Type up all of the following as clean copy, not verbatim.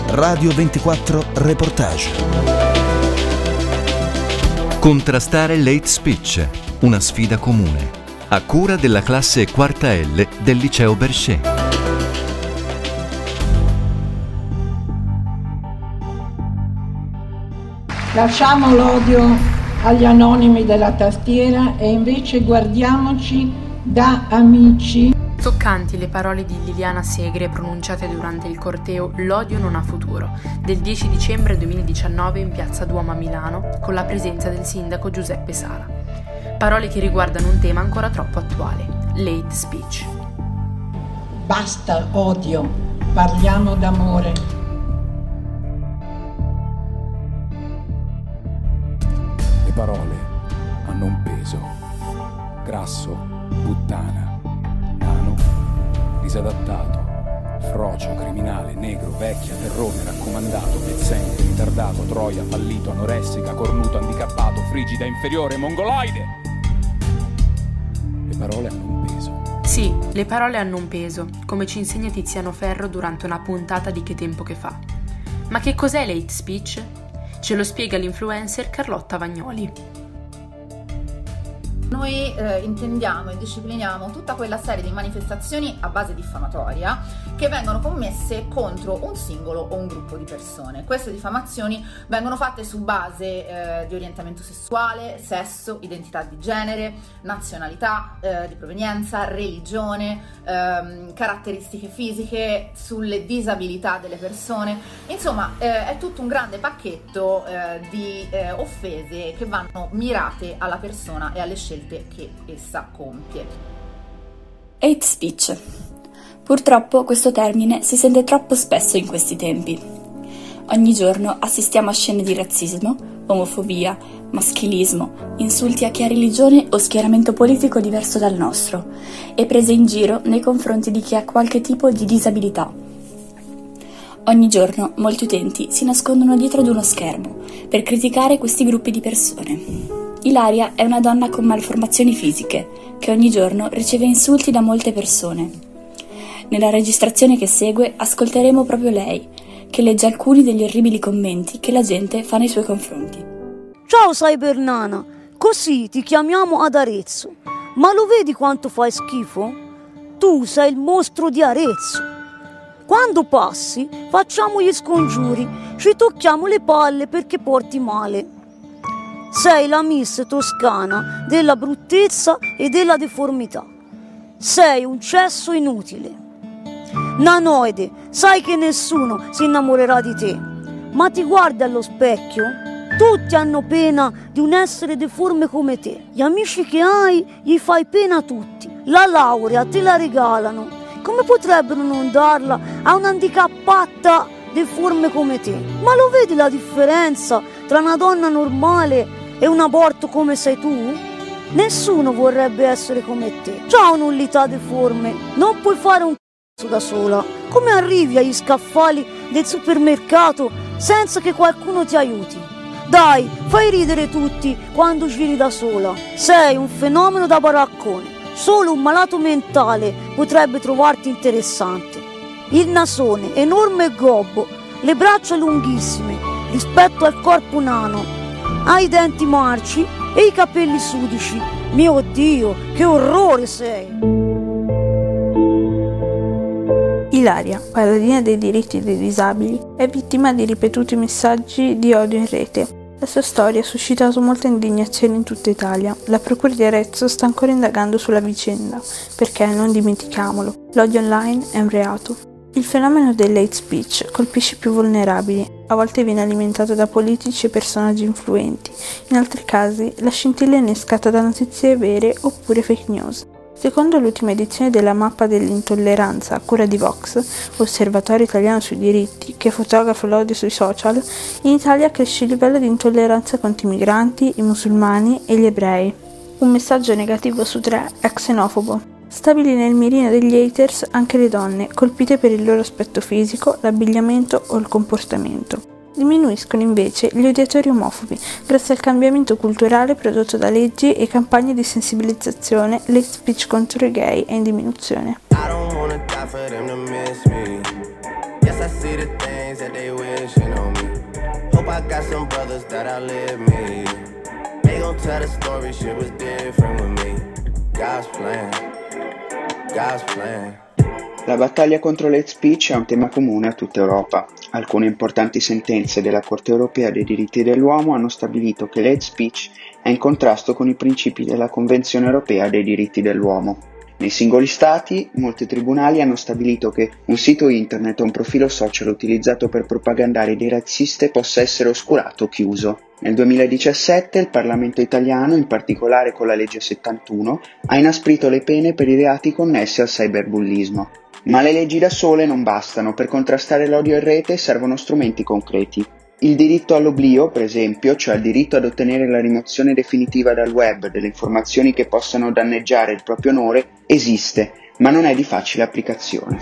Radio 24 Reportage. Contrastare l'hate speech, una sfida comune, a cura della classe quarta L del liceo Berchet. Lasciamo l'odio agli anonimi della tastiera e invece guardiamoci da amici. Toccanti le parole di Liliana Segre pronunciate durante il corteo L'odio non ha futuro del 10 dicembre 2019 in piazza Duomo a Milano con la presenza del sindaco Giuseppe Sala. Parole che riguardano un tema ancora troppo attuale, l'hate speech. Basta odio, parliamo d'amore. Le parole hanno un peso. Grasso, puttana, nano, disadattato, frocio, criminale, negro, vecchia, terrone, raccomandato, pezzente, ritardato, troia, fallito, anoressica, cornuto, handicappato, frigida, inferiore, mongoloide. Le parole hanno un peso. Sì, le parole hanno un peso, come ci insegna Tiziano Ferro durante una puntata di Che tempo che fa. Ma che cos'è l'hate speech? Ce lo spiega l'influencer Carlotta Vagnoli. Noi intendiamo e discipliniamo tutta quella serie di manifestazioni a base diffamatoria che vengono commesse contro un singolo o un gruppo di persone. Queste diffamazioni vengono fatte su base di orientamento sessuale, sesso, identità di genere, nazionalità, di provenienza, religione, caratteristiche fisiche, sulle disabilità delle persone. Insomma, è tutto un grande pacchetto di offese che vanno mirate alla persona e alle scelte che essa compie. Hate speech. Purtroppo questo termine si sente troppo spesso in questi tempi. Ogni giorno assistiamo a scene di razzismo, omofobia, maschilismo, insulti a chi ha religione o schieramento politico diverso dal nostro e prese in giro nei confronti di chi ha qualche tipo di disabilità. Ogni giorno molti utenti si nascondono dietro ad uno schermo per criticare questi gruppi di persone. Ilaria è una donna con malformazioni fisiche che ogni giorno riceve insulti da molte persone. Nella registrazione che segue ascolteremo proprio lei, che legge alcuni degli orribili commenti che la gente fa nei suoi confronti. Ciao Cybernana, così ti chiamiamo ad Arezzo. Ma lo vedi quanto fai schifo? Tu sei il mostro di Arezzo. Quando passi facciamo gli scongiuri, ci tocchiamo le palle perché porti male. Sei la Miss Toscana della bruttezza e della deformità. Sei un cesso inutile. Nanoide, sai che nessuno si innamorerà di te, ma ti guardi allo specchio? Tutti hanno pena di un essere deforme come te. Gli amici che hai gli fai pena a tutti. La laurea te la regalano. Come potrebbero non darla a un'handicappata deforme come te? Ma lo vedi la differenza tra una donna normale e un aborto come sei tu? Nessuno vorrebbe essere come te. C'ha un'ullità deforme, non puoi fare un c***o da sola. Come arrivi agli scaffali del supermercato senza che qualcuno ti aiuti? Dai, fai ridere tutti quando giri da sola. Sei un fenomeno da baraccone. Solo un malato mentale potrebbe trovarti interessante. Il nasone enorme e gobbo, le braccia lunghissime rispetto al corpo nano, hai i denti marci e i capelli sudici. Mio Dio, che orrore sei! Ilaria, paladina dei diritti dei disabili, è vittima di ripetuti messaggi di odio in rete. La sua storia ha suscitato molta indignazione in tutta Italia. La procura di Arezzo sta ancora indagando sulla vicenda, perché, non dimentichiamolo, l'odio online è un reato. Il fenomeno dell'hate speech colpisce i più vulnerabili, a volte viene alimentato da politici e personaggi influenti, in altri casi la scintilla è innescata da notizie vere oppure fake news. Secondo l'ultima edizione della mappa dell'intolleranza a cura di Vox, Osservatorio Italiano sui diritti, che fotografa l'odio sui social, in Italia cresce il livello di intolleranza contro i migranti, i musulmani e gli ebrei. Un messaggio negativo su 3 è xenofobo. Stabili nel mirino degli haters anche le donne, colpite per il loro aspetto fisico, l'abbigliamento o il comportamento. Diminuiscono invece gli odiatori omofobi, grazie al cambiamento culturale prodotto da leggi e campagne di sensibilizzazione. L'hate speech contro i gay è in diminuzione. Plus I see the things that they wishing on me. Hope I got some brothers that outlive me. They gon' tell the story, shit was different with me. God's plan, God's plan. La battaglia contro l'hate speech è un tema comune a tutta Europa. Alcune importanti sentenze della Corte europea dei diritti dell'uomo hanno stabilito che l'hate speech è in contrasto con i principi della Convenzione europea dei diritti dell'uomo. Nei singoli stati, molti tribunali hanno stabilito che un sito internet o un profilo social utilizzato per propagandare idee razziste possa essere oscurato o chiuso. Nel 2017 il Parlamento italiano, in particolare con la legge 71, ha inasprito le pene per i reati connessi al cyberbullismo. Ma le leggi da sole non bastano, per contrastare l'odio in rete servono strumenti concreti. Il diritto all'oblio, per esempio, cioè il diritto ad ottenere la rimozione definitiva dal web delle informazioni che possano danneggiare il proprio onore, esiste, ma non è di facile applicazione.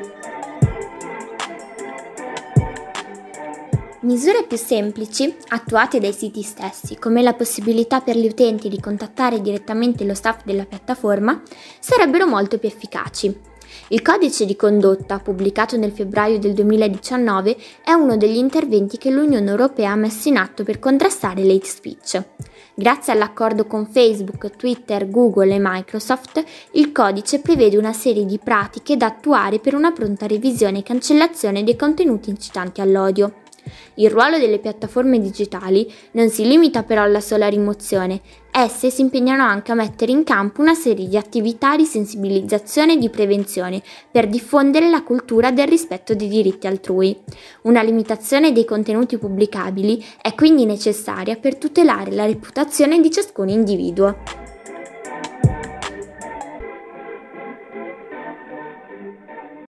Misure più semplici, attuate dai siti stessi, come la possibilità per gli utenti di contattare direttamente lo staff della piattaforma, sarebbero molto più efficaci. Il codice di condotta, pubblicato nel febbraio del 2019, è uno degli interventi che l'Unione Europea ha messo in atto per contrastare l'hate speech. Grazie all'accordo con Facebook, Twitter, Google e Microsoft, il codice prevede una serie di pratiche da attuare per una pronta revisione e cancellazione dei contenuti incitanti all'odio. Il ruolo delle piattaforme digitali non si limita però alla sola rimozione, esse si impegnano anche a mettere in campo una serie di attività di sensibilizzazione e di prevenzione per diffondere la cultura del rispetto dei diritti altrui. Una limitazione dei contenuti pubblicabili è quindi necessaria per tutelare la reputazione di ciascun individuo.